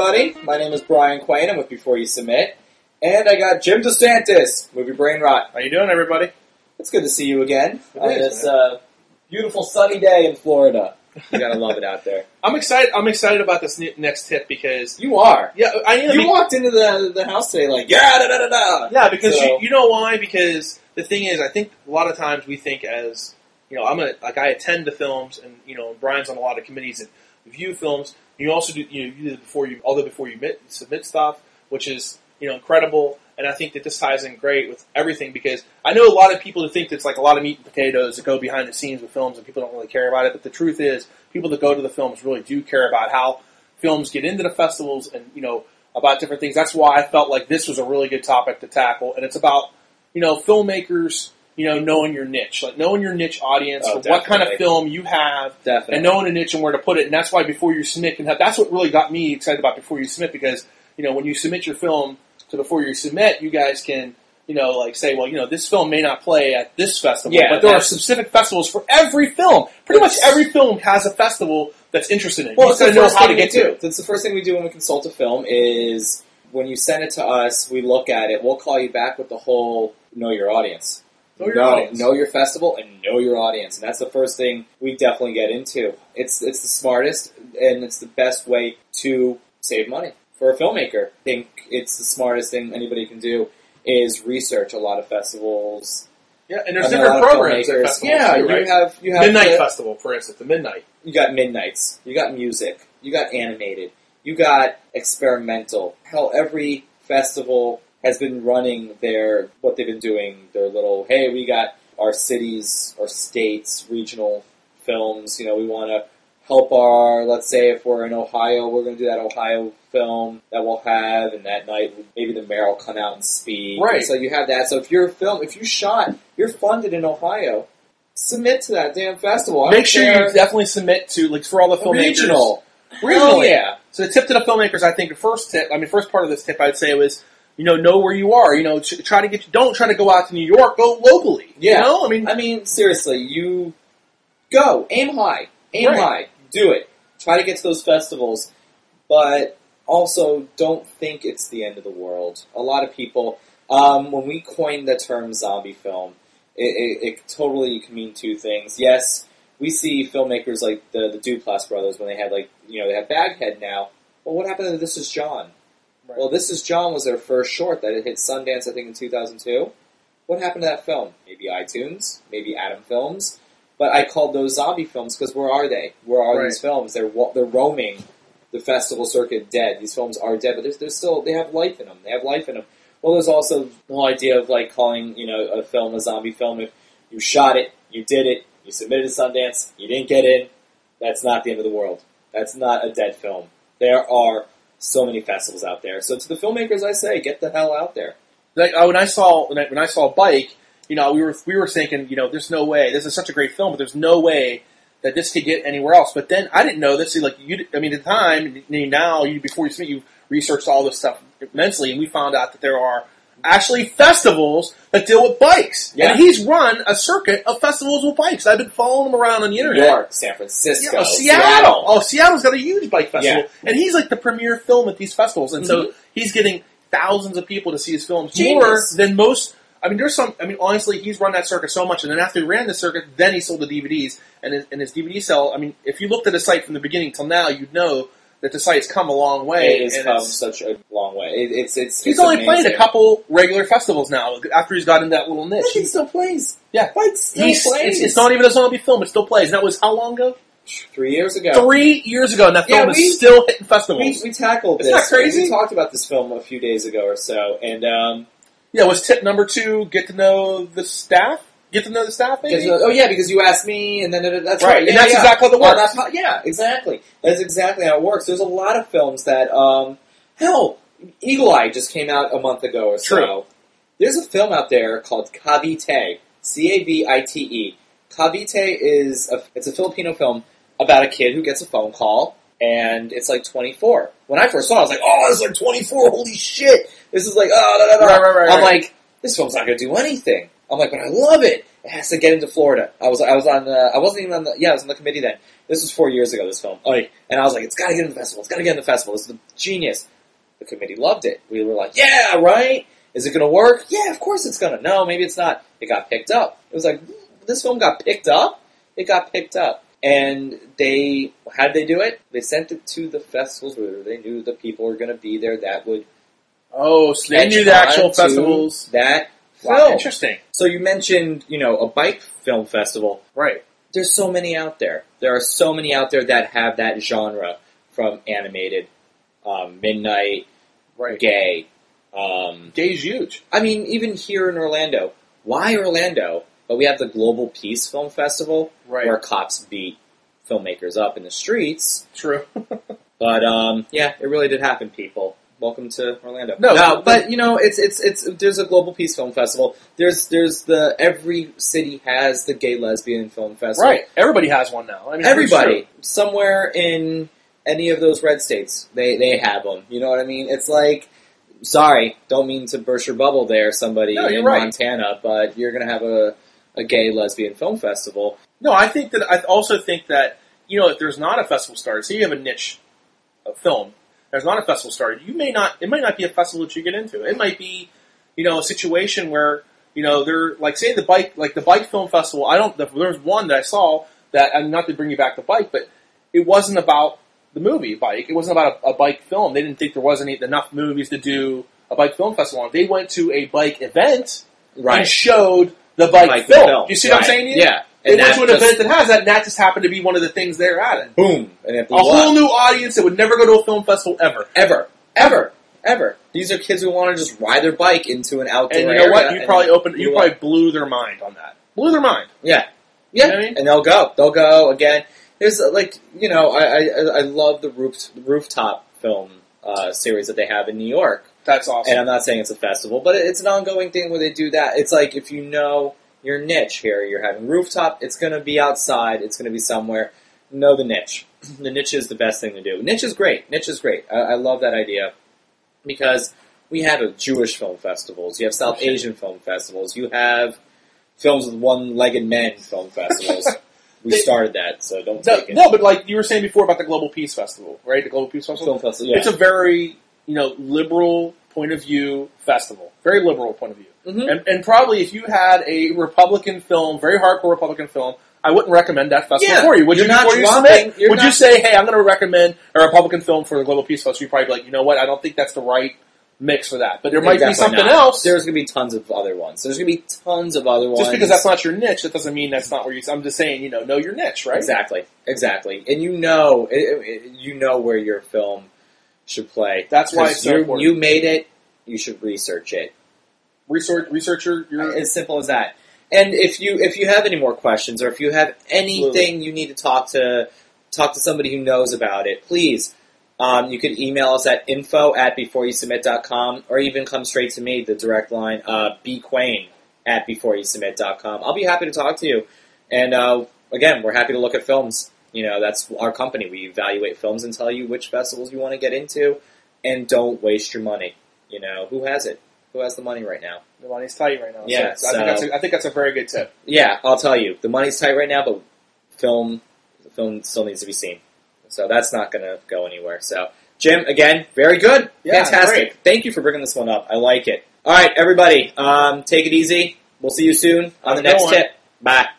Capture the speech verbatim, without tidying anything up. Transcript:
everybody. My name is Brian Quain. I'm with Before You Submit. And I got Jim DeSantis, Movie Brain Rot. How you doing, everybody? It's good to see you again It on is, this uh, beautiful sunny day in Florida. You gotta love it out there. I'm excited. I'm excited about this ne- next tip because You are. yeah, I am. You walked into the the house today like yeah da da da da. Yeah, because So- you, you know why? Because the thing is, I think a lot of times we think as you know, I'm a like I attend the films, and you know, Brian's on a lot of committees that review films. You also do you know you do it before you although before you submit, submit stuff, which is you know incredible. And I think that this ties in great with everything because I know a lot of people who think it's like a lot of meat and potatoes that go behind the scenes with films and people don't really care about it. But the truth is, people that go to the films really do care about how films get into the festivals and, you know, about different things. That's why I felt like this was a really good topic to tackle. And it's about, you know, filmmakers, you know, knowing your niche, like knowing your niche audience, Oh, for what kind of definitely. film you have, Definitely. and knowing a niche and where to put it. And that's why Before You Submit can have, that's what really got me excited about Before You Submit because, you know, when you submit your film to Before You Submit, you guys can, you know, like say, well, you know, this film may not play at this festival, Yeah, but there are that's- specific festivals for every film. Pretty much every film has a festival that's interested in it. Well, You it's just the gotta know first how thing to we get to do. it. That's the first thing we do when we consult a film is when you send it to us, we look at it, we'll call you back with the whole know your audience. Know your know, audience. know your festival and know your audience. And that's the first thing we definitely get into. It's it's the smartest and it's the best way to save money. For a filmmaker, I think it's the smartest thing anybody can do is research a lot of festivals. Yeah, and there's I mean, a different lot of programs at filmmakers. festivals Yeah, too, you right? have you have Midnight the- Festival, for instance, the Midnight. You got midnights. You got music. You got animated. You got experimental. Hell, every festival has been running their what they've been doing. Their little hey, we got our cities, our states, regional films. You know, we want to help our. Let's say if we're in Ohio, we're going to do that Ohio film that we'll have, and that night maybe the mayor will come out and speak. Right. And so you have that. So if you're a film, if you shot, you're funded in Ohio. Submit to that damn festival. I Make don't sure care. you definitely submit to, like, for all the filmmakers. Regional. Regionally. Hell yeah. So the tip to the filmmakers, I think the first tip, I mean, first part of this tip I'd say was, you know, know where you are. You know, tr- try to get, don't try to go out to New York, go locally. Yeah. You know, I mean, I mean, seriously, you go. Aim high. Aim Right. high. Do it. Try to get to those festivals. But also, don't think it's the end of the world. A lot of people, um, when we coined the term zombie film, it, it, it totally can mean two things. Yes, we see filmmakers like the, the Duplass brothers when they had, like, you know, they have Baghead now. Well, what happened to This Is John? Right. Well, This Is John was their first short that it hit Sundance, I think, in two thousand two. What happened to that film? Maybe iTunes, maybe Atom Films. But I called those zombie films because where are they? Where are Right. these films? They're wa- they're roaming the festival circuit dead. These films are dead, but they're, they're still, they have life in them. They have life in them. Well, there's also the whole idea of like calling, you know, a film a zombie film. If you shot it, you did it, you submitted to Sundance, you didn't get in, that's not the end of the world. That's not a dead film. There are so many festivals out there. So to the filmmakers, I say, get the hell out there. like, uh, when I saw, when I, when I saw Bike, you know, we were, we were thinking, you know, there's no way, this is such a great film, but there's no way that this could get anywhere else. But then I didn't know this. See, like, you, I mean, at the time, now, you, before you submit, you researched all this stuff immensely, and we found out that there are actually festivals that deal with bikes. Yeah. And he's run a circuit of festivals with bikes. I've been following him around on the New internet. York, San Francisco, Yeah, oh, Seattle. Oh, Seattle's got a huge bike festival. Yeah. And he's like the premier film at these festivals. And so Mhm. he's getting thousands of people to see his films. Genius. More than most. I mean, there's some, I mean, honestly, he's run that circuit so much. And then after he ran the circuit, then he sold the D V Ds. And his, and his D V D sell, I mean, if you looked at his site from the beginning till now, you'd know that the site's come a long way. It has and come it's- such a long way. It, it's it's. He's it's only played amazing. a couple regular festivals now after he's got in that little niche. But he still plays. Yeah. Bike still He's, plays. it's, it's not even a zombie film, it still plays. And that was how long ago? Three years ago. Three years ago, and that Yeah, film we- is still hitting festivals. We, we tackled Isn't this. that crazy? We talked about this film a few days ago or so, and um, Yeah, was tip number two get to know the staff? Get to know the staff, maybe? because, oh yeah, because you asked me, and then it, that's Right, right. and Yeah, that's yeah. exactly how it Well, works. that's how- yeah, exactly. That's exactly how it works. There's a lot of films that, um, hell, Eagle Eye just came out a month ago or so. True. There's a film out there called Cavite, C A V I T E. Cavite is a, it's a Filipino film about a kid who gets a phone call, and it's like twenty-four. When I first saw it, I was like, oh, this is like twenty-four, holy shit! This is like, oh, da, da, da. Right, right, right, I'm right. like, this film's not going to do anything. I'm like, but I love it. It has to get into Florida. I was I was on the, I wasn't even on the, yeah, I was on the committee then. This was four years ago, this film. Like, and I was like, it's got to get in the festival. It's got to get in the festival. This is a genius. The committee loved it. We were like, yeah, right? Is it going to work? Yeah, of course it's going to. No, maybe it's not. It got picked up. It was like, this film got picked up? It got picked up. And they, how did they do it? They sent it to the festivals where they knew the people were going to be there that would Oh, so they knew the actual festivals. That wow, film. Interesting. So you mentioned, you know, a bike film festival. Right. There's so many out there. There are so many out there that have that genre, from animated, um, midnight, right. gay. Um, Gay's huge. I mean, even here in Orlando. Why Orlando? But we have the Global Peace Film Festival, right. where cops beat filmmakers up in the streets. True. But, um, yeah, it really did happen, people. Welcome to Orlando. No, no, but you know, it's it's it's there's a Global Peace Film Festival. There's there's the every city has the Gay Lesbian Film Festival. Right. Everybody has one now. I mean, everybody somewhere in any of those red states, they they have them. You know what I mean? It's like, sorry, don't mean to burst your bubble there, somebody no, in right. Montana, but you're gonna have a a Gay Lesbian Film Festival. No, I think that I also think that, you know, if there's not a festival started, say you have a niche of film. There's not a festival started. You may not. It might not be a festival that you get into. It might be, you know, a situation where, you know, they're like, say the bike, like the bike film festival. I don't. There's one that I saw that, and not to bring you back to bike, but it wasn't about the movie Bike. It wasn't about a, a bike film. They didn't think there wasn't enough movies to do a bike film festival on. They went to a bike event right. and showed the bike, bike film. film. You see right. what I'm saying? To you? Yeah. They And went to an just, event that has that, and that just happened to be one of the things they're at it. Boom. And it blew a whole up. new audience that would never go to a film festival ever. Ever. Ever. Ever. These are kids who want to just ride their bike into an outdoor area. And you know what? You probably opened, you probably blew their mind on that. Blew their mind. Yeah. Yeah. You know what I mean? And they'll go. They'll go again. There's like, you know, I I, I love the roof, rooftop film uh, series that they have in New York. That's awesome. And I'm not saying it's a festival, but it's an ongoing thing where they do that. It's like, if you know your niche here, you're having rooftop, it's going to be outside, it's going to be somewhere. Know the niche. The niche is the best thing to do. Niche is great. Niche is great. I, I love that idea because we have a Jewish film festivals. You have South Asian film festivals. You have films with one-legged men film festivals. We they, started that, so don't no, take it. No, but like you were saying before about the Global Peace Festival, right? The Global Peace Festival? Film festival, yeah. It's a very, you know, liberal point of view festival. Very liberal point of view. Mm-hmm. And, and probably if you had a Republican film, very hardcore Republican film, I wouldn't recommend that festival yeah, for you. Would you're you, not before you dropping, submit, you're would not, you say, hey, I'm going to recommend a Republican film for the Global Peace Festival? You'd probably be like, you know what, I don't think that's the right mix for that. But there might be something not. else. There's going to be tons of other ones. There's going to be tons of other ones. Just because that's not your niche, that doesn't mean that's not where you... I'm just saying, you know, know your niche, right? Exactly. Exactly. And you know, it, it, you know where your film should play. That's why it's so important. You made it, you should research it. Research, researcher, you're... As simple as that. And if you if you have any more questions, or if you have anything Absolutely. you need to talk to talk to somebody who knows about it, please, um, you can email us at info at before you submit dot com, or even come straight to me, the direct line, uh, bquain at before you submit dot com. I'll be happy to talk to you. And uh, again, we're happy to look at films. You know, that's our company. We evaluate films and tell you which festivals you want to get into, and don't waste your money. You know, who has it? Who has the money right now? The money's tight right now. Yeah, so I, think that's a, I think that's a very good tip. Yeah, I'll tell you. The money's tight right now, but film, the film still needs to be seen. So that's not going to go anywhere. So, Jim, again, very good. Yeah, fantastic. great. Thank you for bringing this one up. I like it. All right, everybody, um, take it easy. We'll see you soon on Have the a good next one. tip. Bye.